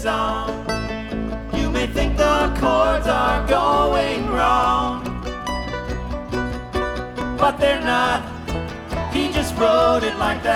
song. You may think the chords are going wrong, but they're not. He just wrote it like that.